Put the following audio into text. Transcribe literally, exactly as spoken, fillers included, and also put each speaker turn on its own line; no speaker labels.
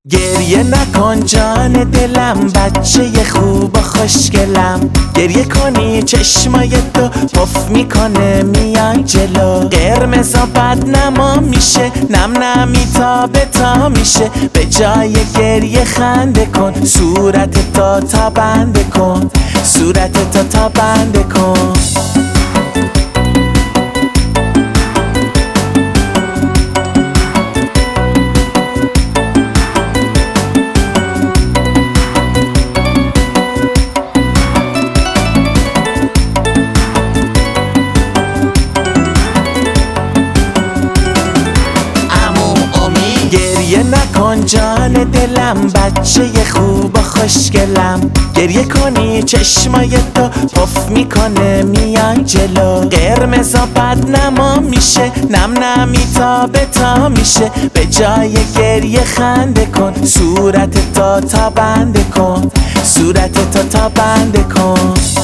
گریه نکن جان دلم، بچه خوب و خوشگلم. گریه کنی چشمای تو پف میکنه میای جلو. قرمزا بد نما میشه، نم نمی تا به تا میشه. به جای گریه خنده کن، صورت تا تا بنده کن، صورت تا تا بنده کن. گریه نکن جان دلم، بچه خوب و خوشگلم. گریه کنی چشمای تو پف میکنه میای جلو. قرمزا بد نما میشه، نم نمی تا به تا میشه. به جای گریه خنده کن، صورت تا تا بنده کن، صورت تا تا بنده کن.